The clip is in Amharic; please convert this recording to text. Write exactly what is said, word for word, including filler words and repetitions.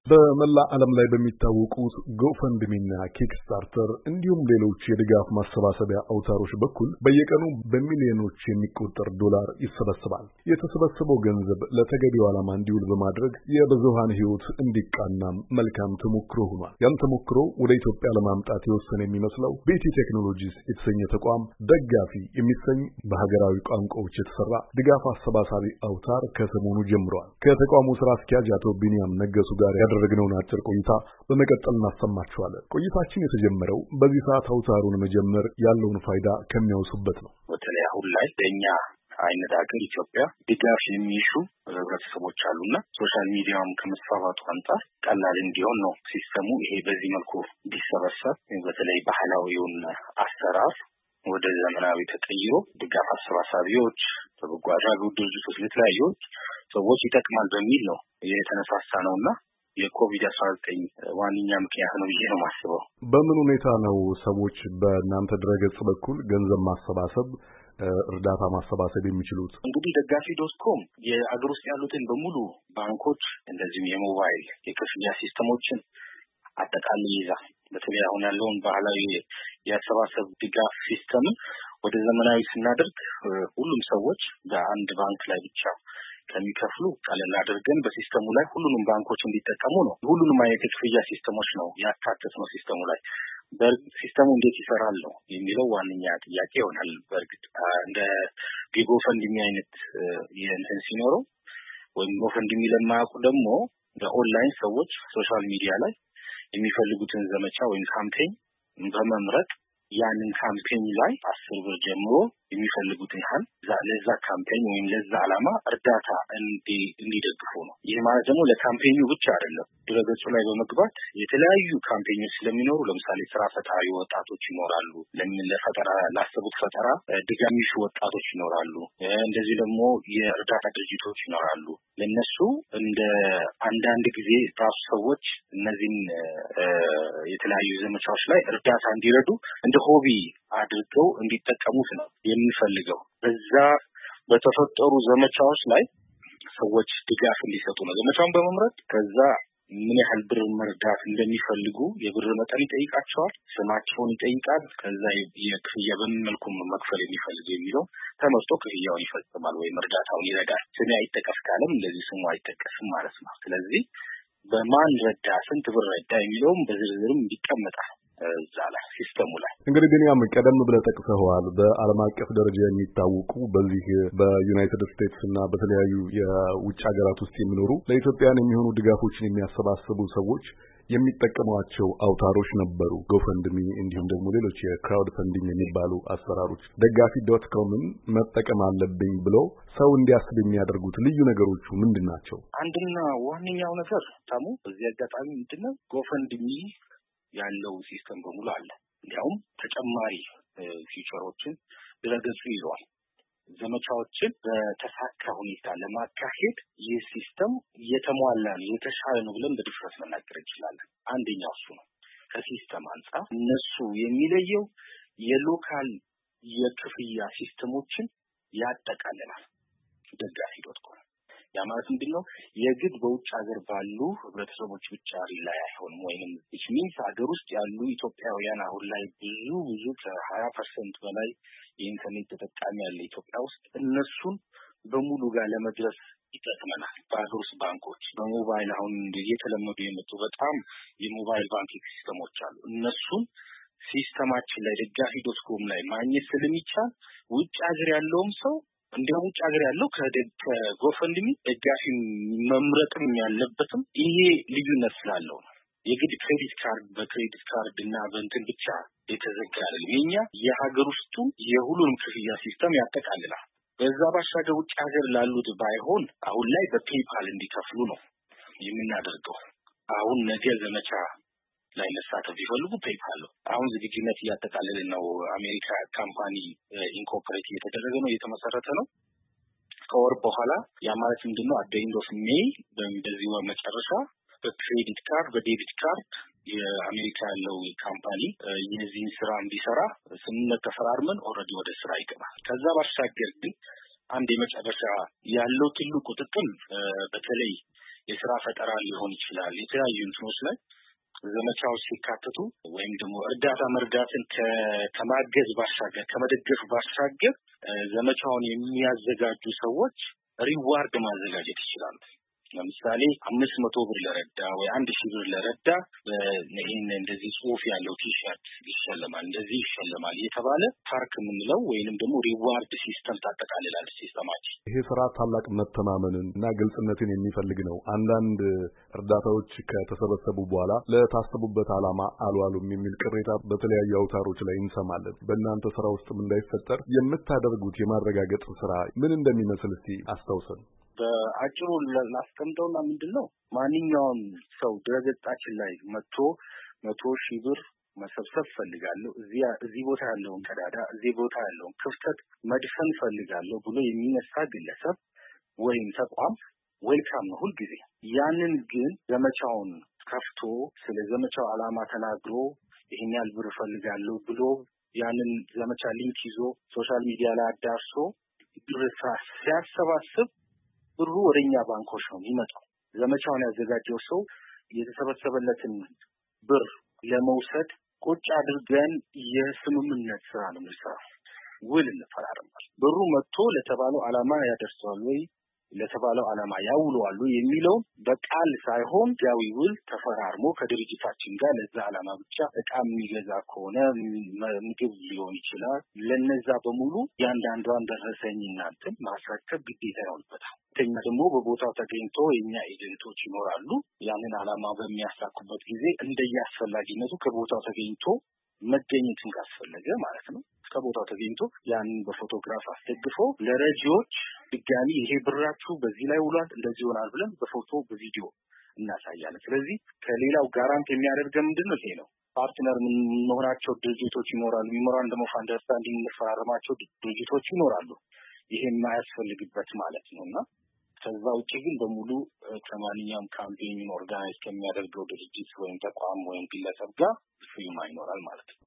በመላ ዓለም ላይ በሚታወቁት ጎፈንድሚና ኪክስታርተር እንዲሁም ሌሎች የድጋፍ ማሰባሰቢያ አውታሮች በኩል በየቀኑ በሚሊዮኖች የሚቆጠር ዶላር ይሰበሰባል። የተሰበሰበው ገንዘብ ለተገቢው ዓላማ እንዲውል በማድረግ የብዙሃን ሕይወት እንዲቃና መልካም ተሞክሮ ሆኗል። ያን ተሞክሮ ወደ ኢትዮጵያ ለማምጣት የወሰነ የሚመስለው ቤቲ ቴክኖሎጂስ የተሰኘ ተቋም ደጋፊ የሚሰኝ በሀገራዊ ቋንቋዎች የተሰራ ድጋፍ አሰባሳቢ አውታር ከሰሞኑ ጀምሯል። ከተቋሙ ስራ አስኪያጅ አቶ ቢኒያም ነገሱ ጋር ያደረግነውን አጭር ቆይታ በመቀጠል እናሰማችኋለን። ቆይታችን የተጀመረው በዚህ ሰዓት አውታሩን መጀመር ያለውን ፋይዳ ከሚያወሱበት ነው። በተለይ አሁን ላይ ለእኛ አይነት ሀገር ኢትዮጵያ ድጋፍ የሚሹ ህብረተሰቦች አሉና ሶሻል ሚዲያውም ከመስፋፋቱ አንጻር ቀላል እንዲሆን ነው ሲስተሙ ይሄ በዚህ መልኩ እንዲሰበሰብ በተለይ ባህላዊውን አሰራር ወደ ዘመናዊ ተቀይሮ ድጋፍ አሰባሳቢዎች በበጎ አድራጎት ድርጅቶች ለተለያዩ ሰዎች ይጠቅማል በሚል ነው የተነሳሳ ነውና የኮቪድ አስራ ዘጠኝ ዋንኛ ምክንያት ነው ብዬ ነው የማስበው። በምን ሁኔታ ነው ሰዎች በእናንተ ድረገጽ በኩል ገንዘብ ማሰባሰብ እርዳታ ማሰባሰብ የሚችሉት? እንግዲህ ደጋፊ ዶት ኮም የአገር ውስጥ ያሉትን በሙሉ ባንኮች እንደዚህም የሞባይል የክፍያ ሲስተሞችን አጠቃላይ ይዛል። በተለይ አሁን ያለውን ባህላዊ የአሰባሰብ ድጋፍ ሲስተም ወደ ዘመናዊ ስናደርግ ሁሉም ሰዎች በአንድ ባንክ ላይ ብቻ ከሚከፍሉ ቀለል አድርገን በሲስተሙ ላይ ሁሉንም ባንኮች እንዲጠቀሙ ነው። ሁሉንም አይነት የክፍያ ሲስተሞች ነው ያካተትነው ሲስተሙ ላይ። በእርግጥ ሲስተሙ እንዴት ይሰራል ነው የሚለው ዋንኛ ጥያቄ ይሆናል። በእርግጥ እንደ ጎፈንድሚ አይነት የእንትን ሲኖረው ወይም ጎፈንድሚ ለማያውቁ ደግሞ በኦንላይን ሰዎች ሶሻል ሚዲያ ላይ የሚፈልጉትን ዘመቻ ወይም ካምፔኝ በመምረጥ ያንን ካምፔኝ ላይ አስር ብር ጀምሮ የሚፈልጉትን ያህል ለዛ ካምፔኝ ወይም ለዛ ዓላማ እርዳታ እንዲ እንዲደግፉ ነው። ይህ ማለት ደግሞ ለካምፔኙ ብቻ አይደለም። ድረገጹ ላይ በመግባት የተለያዩ ካምፔኞች ስለሚኖሩ ለምሳሌ ስራ ፈጣሪ ወጣቶች ይኖራሉ፣ ለምን ለፈጠራ ላሰቡት ፈጠራ ድጋፍ የሚሹ ወጣቶች ይኖራሉ፣ እንደዚህ ደግሞ የእርዳታ ድርጅቶች ይኖራሉ። ለነሱ እንደ አንዳንድ ጊዜ ራሱ ሰዎች እነዚህን የተለያዩ ዘመቻዎች ላይ እርዳታ እንዲረዱ እንደ ሆቢ አድርገው እንዲጠቀሙት ነው የሚፈልገው። በዛ በተፈጠሩ ዘመቻዎች ላይ ሰዎች ድጋፍ እንዲሰጡ ነው ዘመቻውን በመምረጥ ከዛ ምን ያህል ብር መርዳት እንደሚፈልጉ የብር መጠን ይጠይቃቸዋል፣ ስማቸውን ይጠይቃል። ከዛ የክፍያ በምን መልኩ መክፈል የሚፈልጉ የሚለው ተመርጦ ክፍያውን ይፈጽማል ወይም እርዳታውን ይረዳል። ስሜ አይጠቀስ ካለም እንደዚህ ስሙ አይጠቀስም ማለት ነው። ስለዚህ በማን ረዳ ስንት ብር ረዳ የሚለውም በዝርዝርም ይቀመጣል እዛ ላይ ሲስተሙ ላይ። እንግዲህ ግን ያም ቀደም ብለህ ጠቅሰዋል በዓለም አቀፍ ደረጃ የሚታወቁ በዚህ በዩናይትድ ስቴትስ እና በተለያዩ የውጭ ሀገራት ውስጥ የሚኖሩ ለኢትዮጵያን የሚሆኑ ድጋፎችን የሚያሰባስቡ ሰዎች የሚጠቀሟቸው አውታሮች ነበሩ። ጎፈንድሚ እንዲሁም ደግሞ ሌሎች የክራውድ ፈንዲንግ የሚባሉ አሰራሮች። ደጋፊ ዶት ኮምን መጠቀም አለብኝ ብሎ ሰው እንዲያስብ የሚያደርጉት ልዩ ነገሮቹ ምንድናቸው? አንድና ዋነኛው ነገር ታሙ በዚህ አጋጣሚ ምንድነው ጎፈንድሚ ያለው ሲስተም በሙሉ አለ። እንዲያውም ተጨማሪ ፊቸሮችን ድረገጹ ይዟል። ዘመቻዎችን በተሳካ ሁኔታ ለማካሄድ ይህ ሲስተም የተሟላ የተሻለ ነው ብለን በድፍረት መናገር እንችላለን። አንደኛው እሱ ነው። ከሲስተም አንጻር እነሱ የሚለየው የሎካል የክፍያ ሲስተሞችን ያጠቃልላል ደጋፊ ዶት ኮም። ያ ማለት ምንድነው? የግድ በውጭ ሀገር ባሉ ህብረተሰቦች ብቻ ላይ አይሆንም። ወይንም እቺ ሚንስ ሀገር ውስጥ ያሉ ኢትዮጵያውያን አሁን ላይ ብዙ ብዙ ከ20 ፐርሰንት በላይ የኢንተርኔት ተጠቃሚ ያለ ኢትዮጵያ ውስጥ እነሱን በሙሉ ጋር ለመድረስ ይጠቅመናል። በሀገር ውስጥ ባንኮች በሞባይል አሁን እየተለመዱ የመጡ በጣም የሞባይል ባንኪንግ ሲስተሞች አሉ። እነሱን ሲስተማችን ላይ ደጋፊ ዶት ኮም ላይ ማግኘት ስለሚቻል ውጭ ሀገር ያለውም ሰው እንደው ውጭ ሀገር ያለው ከጎፈንድሚ ደጋፊ መምረጥም ያለበትም ይሄ ልዩነት ስላለው ነው። የግድ ክሬዲት ካርድ በክሬዲት ካርድ እና በእንትን ብቻ የተዘጋ አይደለም። የኛ የሀገር ውስጡ የሁሉንም ክፍያ ሲስተም ያጠቃልላል። በዛ ባሻገር ውጭ ሀገር ላሉት ባይሆን አሁን ላይ በፔይፓል እንዲከፍሉ ነው የምናደርገው። አሁን ነገ ዘመቻ ላይ መሳተፍ ቢፈልጉ ፔይፓል ነው አሁን ዝግጅነት እያጠቃለልን ነው። አሜሪካ ካምፓኒ ኢንኮርፖሬት እየተደረገ ነው፣ እየተመሰረተ ነው። ከወር በኋላ ያ ማለት ምንድነው አት ዘ ኤንድ ኦፍ ሜይ በዚህ ወር መጨረሻ በክሬዲት ካርድ በዴቢት ካርድ የአሜሪካ ያለው ካምፓኒ የዚህን ስራ እንዲሰራ ስምምነት ተፈራርመን ኦልሬዲ ወደ ስራ ይገባል። ከዛ ባሻገር ግን አንድ የመጨረሻ ያለው ትልቁ ጥቅም በተለይ የሥራ ፈጠራ ሊሆን ይችላል የተለያዩ እንትኖች ላይ ዘመቻዎች ሲካተቱ ወይም ደግሞ እርዳታ መርዳትን ከማገዝ ባሻገር ከመደገፍ ባሻገር ዘመቻውን የሚያዘጋጁ ሰዎች ሪዋርድ ማዘጋጀት ይችላሉ። ለምሳሌ አምስት መቶ ብር ለረዳ ወይ አንድ ሺህ ብር ለረዳ በእኔን እንደዚህ ጽሑፍ ያለው ቲሸርት ይሸለማል እንደዚህ ይሸለማል የተባለ ፓርክ ምንለው ወይንም ደግሞ ሪዋርድ ሲስተም ታጠቃልላል ሲስተማችን። ይሄ ስራ ታላቅ መተማመንን እና ግልጽነትን የሚፈልግ ነው። አንዳንድ እርዳታዎች ከተሰበሰቡ በኋላ ለታሰቡበት ዓላማ አልዋሉም የሚል ቅሬታ በተለያዩ አውታሮች ላይ እንሰማለን። በእናንተ ስራ ውስጥም እንዳይፈጠር የምታደርጉት የማረጋገጥ ስራ ምን እንደሚመስል እስቲ አስታውሰን። በአጭሩ ላስቀምጠውና ምንድነው ማንኛውም ሰው ድረገጻችን ላይ መጥቶ መቶ ሺህ ብር መሰብሰብ ፈልጋለሁ እዚህ እዚህ ቦታ ያለውን ቀዳዳ እዚህ ቦታ ያለውን ክፍተት መድፈን ፈልጋለሁ ብሎ የሚነሳ ግለሰብ ወይም ተቋም ዌልካም ነው ሁልጊዜ። ያንን ግን ዘመቻውን ከፍቶ ስለ ዘመቻው ዓላማ ተናግሮ ይሄን ያህል ብር ፈልጋለሁ ብሎ ያንን ዘመቻ ሊንክ ይዞ ሶሻል ሚዲያ ላይ አዳርሶ ድርሳ ሲያሰባስብ ብሩ ወደኛ ባንኮች ነው የሚመጣው። ዘመቻውን ያዘጋጀው ሰው የተሰበሰበለትን ብር ለመውሰድ ቁጭ አድርገን የስምምነት ስራ ነው የምንሰራው። ውል እንፈራረማለን። ብሩ መጥቶ ለተባለው ዓላማ ያደርሰዋል ወይ ለተባለው ዓላማ ያውለዋል የሚለው በቃል ሳይሆን ያው ውል ተፈራርሞ ከድርጅታችን ጋር ለዛ ዓላማ ብቻ እቃ የሚገዛ ከሆነ ምግብ ሊሆን ይችላል ለነዛ በሙሉ ያንዳንዷን ደረሰኝ እናንተን ማስረከብ ግዴታ ይሆንበታል። ተኛ ደግሞ በቦታው ተገኝቶ የኛ ኤጀንቶች ይኖራሉ። ያንን ዓላማ በሚያሳኩበት ጊዜ እንደያስፈላጊነቱ ከቦታው ተገኝቶ መገኘትን ካስፈለገ ማለት ነው ከቦታው ተገኝቶ ያንን በፎቶግራፍ አስደግፎ ለረጂዎች ድጋሚ ይሄ ብራችሁ በዚህ ላይ ውሏል እንደዚህ ይሆናል ብለን በፎቶ በቪዲዮ እናሳያለን። ስለዚህ ከሌላው ጋራንት የሚያደርገን ምንድነው ይሄ ነው። ፓርትነር መሆናቸው ድርጅቶች ይኖራሉ። ሜሞራንደም ኦፍ አንደርስታንዲንግ መፈራረማቸው ድርጅቶች ይኖራሉ። ይሄ የማያስፈልግበት ማለት ነውና ከዛ ውጪ ግን በሙሉ ከማንኛውም ካምፔኝ ኦርጋናይዝ ከሚያደርገው ድርጅት ወይም ተቋም ወይም ግለሰብ ጋር ፍሪማ ይኖራል ማለት ነው።